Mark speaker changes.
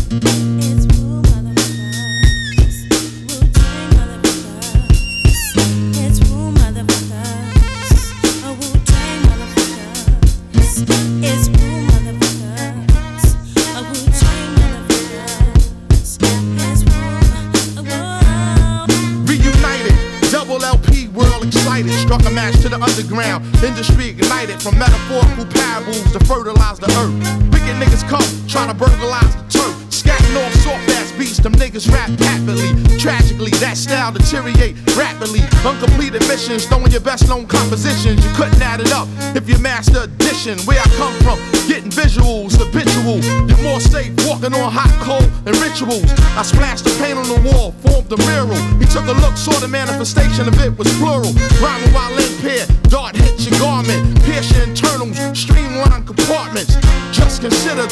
Speaker 1: Underground industry ignited from metaphorical parables to fertilize the earth. Wicked niggas come trying to burglarize the turf. Scatting off soft ass beats, them niggas rap happily. Tragically, that style deteriorate rapidly. Uncompleted missions, throwing your best known compositions. You couldn't add it up if you master addition. Where I come from, getting visuals, habitual. You're more safe walking on hot coal and rituals. I splashed the paint on the wall, formed a mural. He took a look, saw the manifestation of it was plural. Rhyming while impaired, dart hits your garment, pierce your internals, streamline compartments. Just consider